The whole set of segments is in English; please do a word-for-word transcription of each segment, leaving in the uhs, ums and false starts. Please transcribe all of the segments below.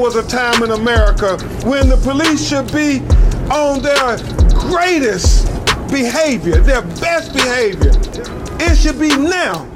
was a time in America when the police should be on their greatest behavior, their best behavior. It should be now.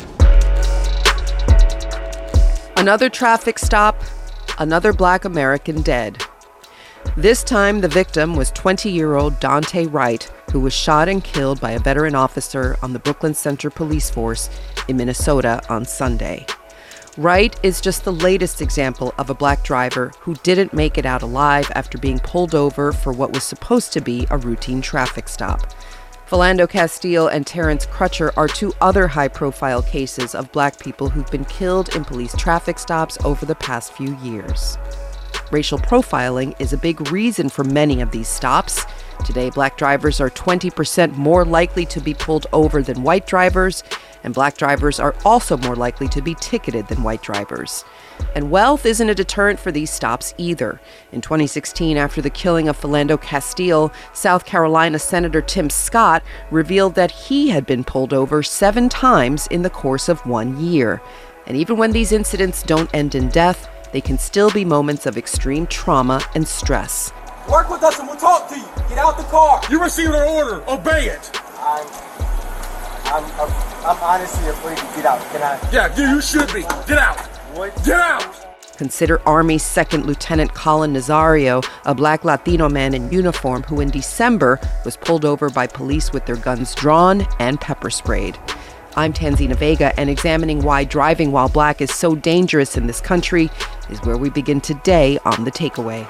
Another traffic stop, another Black American dead. This time, the victim was twenty-year-old Daunte Wright, who was shot and killed by a veteran officer on the Brooklyn Center Police Force in Minnesota on Sunday. Wright is just the latest example of a Black driver who didn't make it out alive after being pulled over for what was supposed to be a routine traffic stop. Philando Castile and Terrence Crutcher are two other high-profile cases of Black people who've been killed in police traffic stops over the past few years. Racial profiling is a big reason for many of these stops. Today, Black drivers are twenty percent more likely to be pulled over than white drivers, and Black drivers are also more likely to be ticketed than white drivers. And wealth isn't a deterrent for these stops either. In twenty sixteen, after the killing of Philando Castile, South Carolina Senator Tim Scott revealed that he had been pulled over seven times in the course of one year. And even when these incidents don't end in death, they can still be moments of extreme trauma and stress. Work with us and we'll talk to you. Get out the car. You received an order. Obey it. I'm, I'm, I'm, I'm honestly afraid to get out. Can I? Yeah, you, you should be. Get out. What? Get out. Consider Army Second Lieutenant Colin Nazario, a Black Latino man in uniform who in December was pulled over by police with their guns drawn and pepper sprayed. I'm Tanzina Vega, and examining why driving while Black is so dangerous in this country is where we begin today on The Takeaway.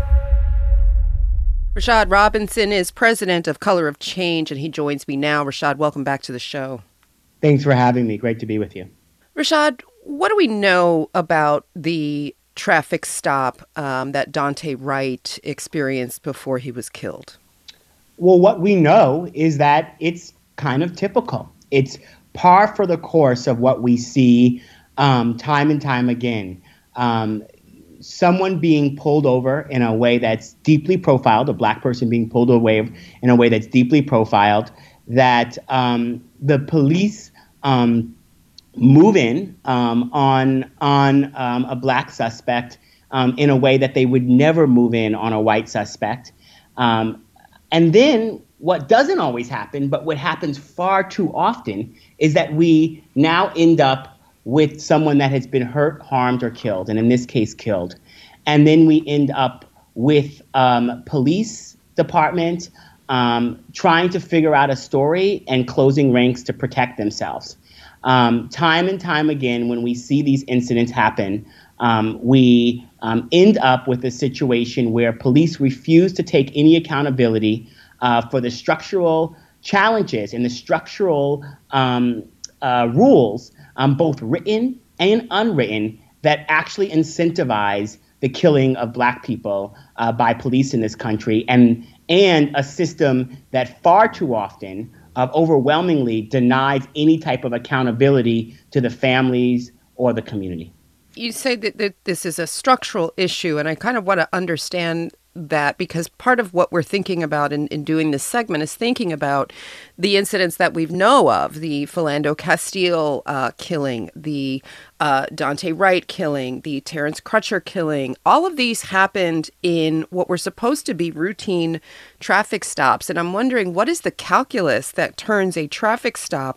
Rashad Robinson is president of Color of Change, and he joins me now. Rashad, welcome back to the show. Thanks for having me. Great to be with you. Rashad, what do we know about the traffic stop um, that Daunte Wright experienced before he was killed? Well, what we know is that it's kind of typical. It's par for the course of what we see um, time and time again. Um, someone being pulled over in a way that's deeply profiled, a Black person being pulled away in a way that's deeply profiled, that um, the police um, move in um, on on um, a Black suspect um, in a way that they would never move in on a white suspect. Um, and then what doesn't always happen, but what happens far too often, is that we now end up with someone that has been hurt, harmed, or killed, and in this case, killed. And then we end up with um, police department um, trying to figure out a story and closing ranks to protect themselves. Um, time and time again, when we see these incidents happen, um, we um, end up with a situation where police refuse to take any accountability uh, for the structural challenges and the structural um, uh, rules, um, both written and unwritten, that actually incentivize the killing of Black people uh, by police in this country, and and a system that far too often uh, overwhelmingly denies any type of accountability to the families or the community. You say that, that this is a structural issue, and I kind of want to understand that, because part of what we're thinking about in, in doing this segment is thinking about the incidents that we know of, the Philando Castile uh, killing, the uh, Daunte Wright killing, the Terrence Crutcher killing. All of these happened in what were supposed to be routine traffic stops. And I'm wondering, what is the calculus that turns a traffic stop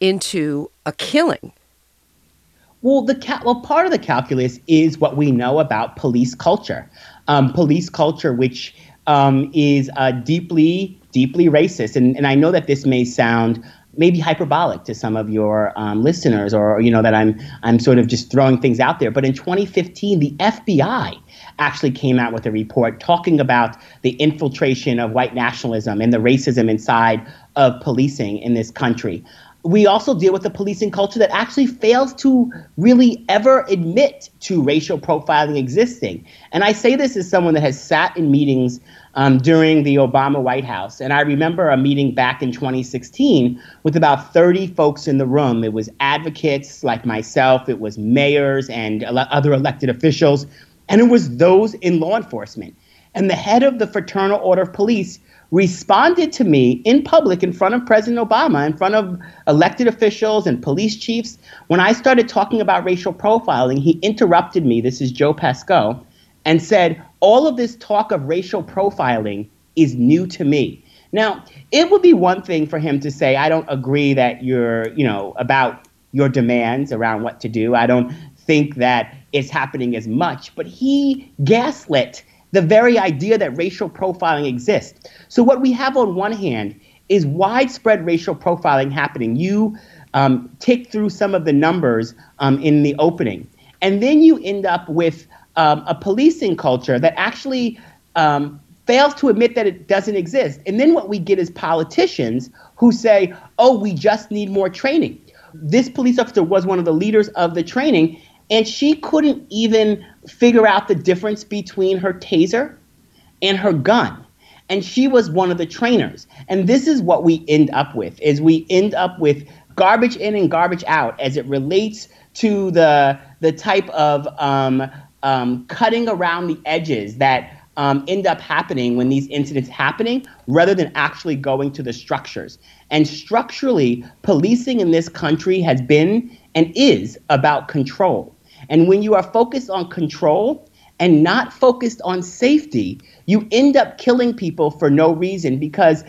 into a killing? Well, the cal- well, part of the calculus is what we know about police culture. Um, police culture, which um, is uh, deeply, deeply racist. And, and I know that this may sound maybe hyperbolic to some of your um, listeners, or, you know, that I'm I'm sort of just throwing things out there. But in twenty fifteen, the F B I actually came out with a report talking about the infiltration of white nationalism and the racism inside of policing in this country. We also deal with a policing culture that actually fails to really ever admit to racial profiling existing. And I say this as someone that has sat in meetings um, during the Obama White House. And I remember a meeting back in twenty sixteen with about thirty folks in the room. It was advocates like myself, it was mayors and ele- other elected officials, and it was those in law enforcement. And the head of the Fraternal Order of Police responded to me in public in front of President Obama, in front of elected officials and police chiefs. When I started talking about racial profiling, he interrupted me, this is Joe Pesco, and said, all of this talk of racial profiling is new to me. Now, it would be one thing for him to say, I don't agree that you're, you know, about your demands around what to do. I don't think that it's happening as much. But he gaslit the very idea that racial profiling exists. So what we have on one hand is widespread racial profiling happening. You um, tick through some of the numbers um, in the opening. And then you end up with um, a policing culture that actually um, fails to admit that it doesn't exist. And then what we get is politicians who say, oh, we just need more training. This police officer was one of the leaders of the training, and she couldn't even figure out the difference between her taser and her gun. And she was one of the trainers. And this is what we end up with, is we end up with garbage in and garbage out as it relates to the the type of um, um, cutting around the edges that um, end up happening when these incidents happening, rather than actually going to the structures. And structurally, policing in this country has been and is about control. And when you are focused on control and not focused on safety, you end up killing people for no reason, because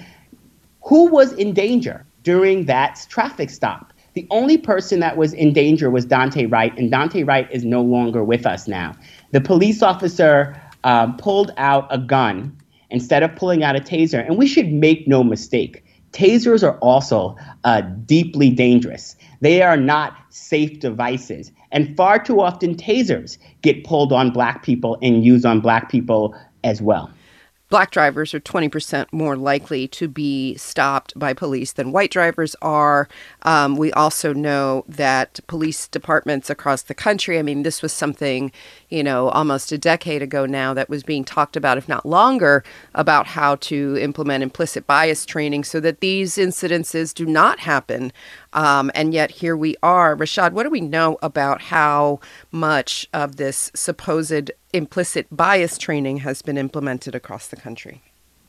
who was in danger during that traffic stop? The only person that was in danger was Daunte Wright, and Daunte Wright is no longer with us now. The police officer um, pulled out a gun instead of pulling out a taser, and we should make no mistake. Tasers are also uh, deeply dangerous. They are not safe devices. And far too often, tasers get pulled on black people and used on black people as well. Black drivers are twenty percent more likely to be stopped by police than white drivers are. Um, we also know that police departments across the country, I mean, this was something, you know, almost a decade ago now that was being talked about, if not longer, about how to implement implicit bias training so that these incidences do not happen. Um, and yet here we are. Rashad, what do we know about how much of this supposed implicit bias training has been implemented across the country?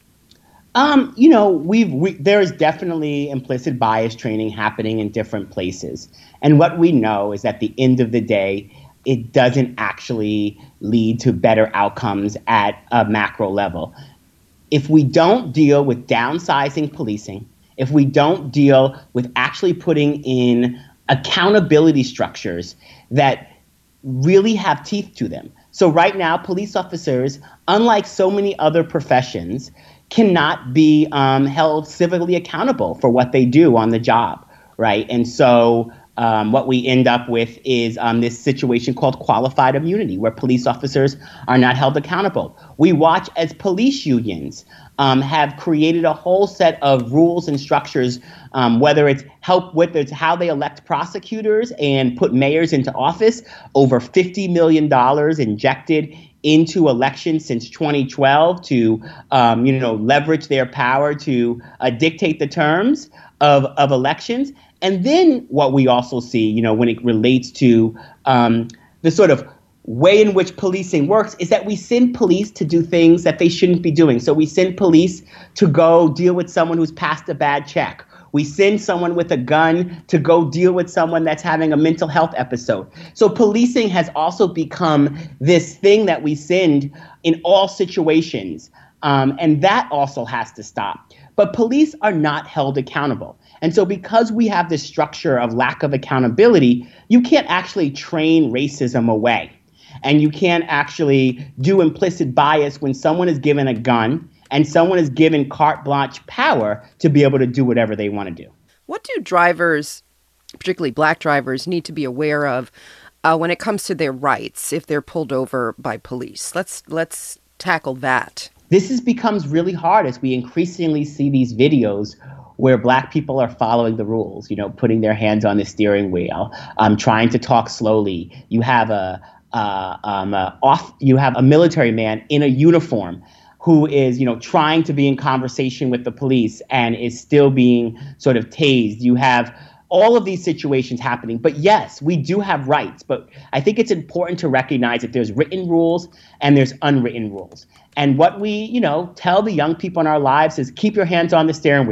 Um, you know, we've we, there is definitely implicit bias training happening in different places. And what we know is at the end of the day, it doesn't actually lead to better outcomes at a macro level. If we don't deal with downsizing policing, if we don't deal with actually putting in accountability structures that really have teeth to them. So right now, police officers, unlike so many other professions, cannot be um, held civilly accountable for what they do on the job, right? And so um, what we end up with is um, this situation called qualified immunity, where police officers are not held accountable. We watch as police unions um, have created a whole set of rules and structures, um, whether it's help with it's how they elect prosecutors and put mayors into office. Over fifty million dollars injected into elections since twenty twelve to, um, you know, leverage their power to uh, dictate the terms of, of elections. And then what we also see, you know, when it relates to um, the sort of way in which policing works, is that we send police to do things that they shouldn't be doing. So we send police to go deal with someone who's passed a bad check. We send someone with a gun to go deal with someone that's having a mental health episode. So policing has also become this thing that we send in all situations. Um, and that also has to stop. But police are not held accountable. And so because we have this structure of lack of accountability, you can't actually train racism away. And you can't actually do implicit bias when someone is given a gun and someone is given carte blanche power to be able to do whatever they want to do. What do drivers, particularly black drivers, need to be aware of uh, when it comes to their rights if they're pulled over by police? Let's let's tackle that. This is, becomes really hard as we increasingly see these videos where black people are following the rules, you know, putting their hands on the steering wheel, um, trying to talk slowly. You have a uh, um, uh, off. You have a military man in a uniform who is, you know, trying to be in conversation with the police and is still being sort of tased. You have all of these situations happening. But yes, we do have rights. But I think it's important to recognize that there's written rules and there's unwritten rules. And what we, you know, tell the young people in our lives is keep your hands on the steering wheel.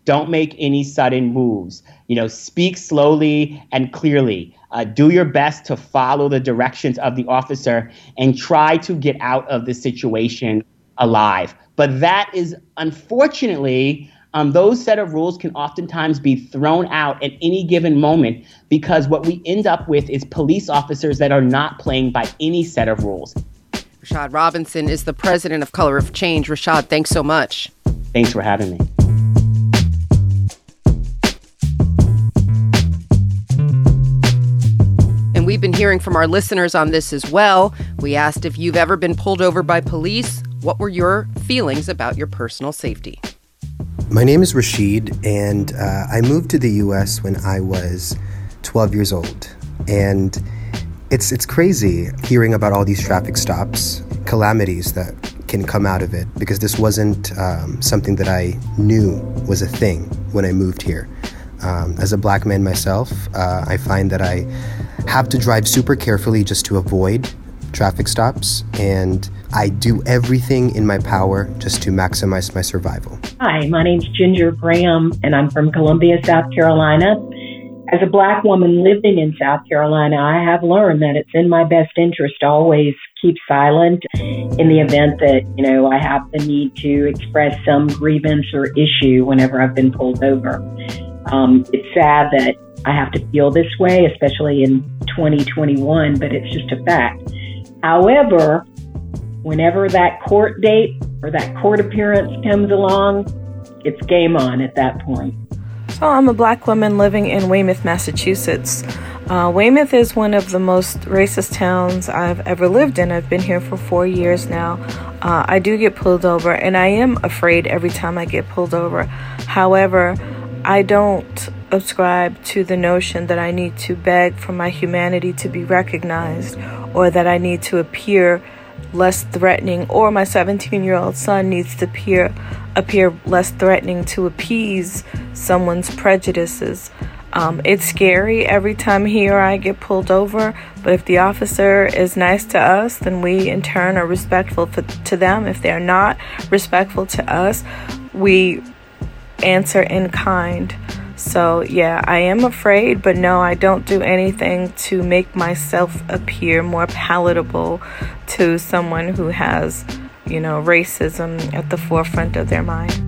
Don't make any sudden moves. You know, speak slowly and clearly. Uh, do your best to follow the directions of the officer and try to get out of the situation alive. But that is, unfortunately, um, those set of rules can oftentimes be thrown out at any given moment, because what we end up with is police officers that are not playing by any set of rules. Rashad Robinson is the president of Color of Change. Rashad, thanks so much. Thanks for having me. And we've been hearing from our listeners on this as well. We asked if you've ever been pulled over by police. What were your feelings about your personal safety? My name is Rashid, and uh, I moved to the U S when I was twelve years old. And it's it's crazy hearing about all these traffic stops, calamities that can come out of it, because this wasn't um, something that I knew was a thing when I moved here. Um, as a black man myself, uh, I find that I have to drive super carefully just to avoid traffic stops, and I do everything in my power just to maximize my survival. Hi, my name's Ginger Graham, and I'm from Columbia, South Carolina. As a black woman living in South Carolina, I have learned that it's in my best interest to always keep silent in the event that, you know, I have the need to express some grievance or issue whenever I've been pulled over. Um, it's sad that I have to feel this way, especially in twenty twenty-one, but it's just a fact. However, whenever that court date or that court appearance comes along, it's game on at that point. So I'm a black woman living in Weymouth, Massachusetts. Uh, Weymouth is one of the most racist towns I've ever lived in. I've been here for four years now. Uh, I do get pulled over, and I am afraid every time I get pulled over. However, I don't ascribe to the notion that I need to beg for my humanity to be recognized, or that I need to appear less threatening, or my seventeen-year-old son needs to appear appear less threatening to appease someone's prejudices. Um, it's scary every time he or I get pulled over, but if the officer is nice to us, then we in turn are respectful for, to them. If they're not respectful to us, we answer in kind. So yeah, I am afraid, but no, I don't do anything to make myself appear more palatable to someone who has, you know, racism at the forefront of their mind.